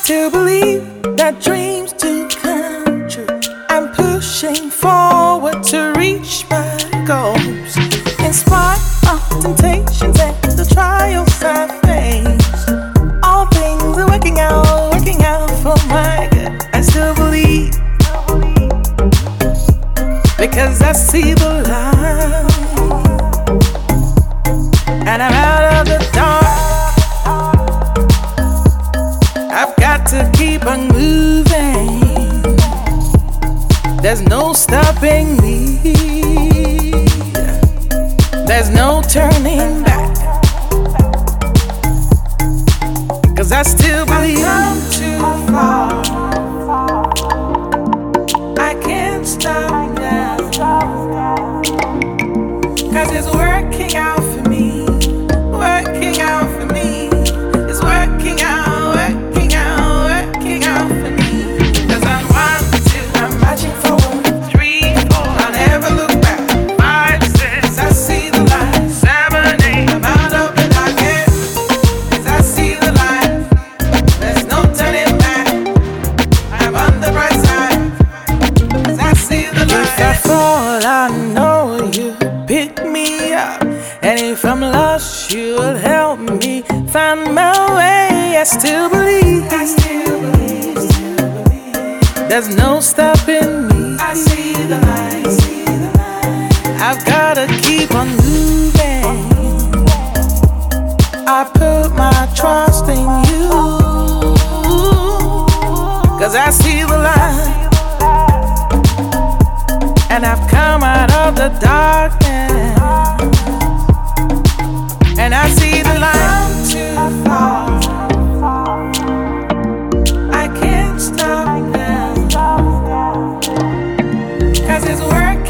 still believe that dreams do come true. I'm pushing forward to reach my goals. In spite of temptations and the trials I face, all things are working out for my good. I still believe, because I see the light, and I'm out of the dark. I've got to keep on moving. There's no stopping me. There's no turning back. 'Cause I still believe I'm too far. I can't stop now. 'Cause it's working out for me. Working out for me. It's working out. I know you pick me up, and if I'm lost, you'll help me find my way. I still believe, there's no stopping me. I see the light, I've gotta keep on moving. I put my trust in you, 'cause I see the light, and I've come out of the darkness, and I see the light. I'm too far. I can't stop now, 'cause it's working.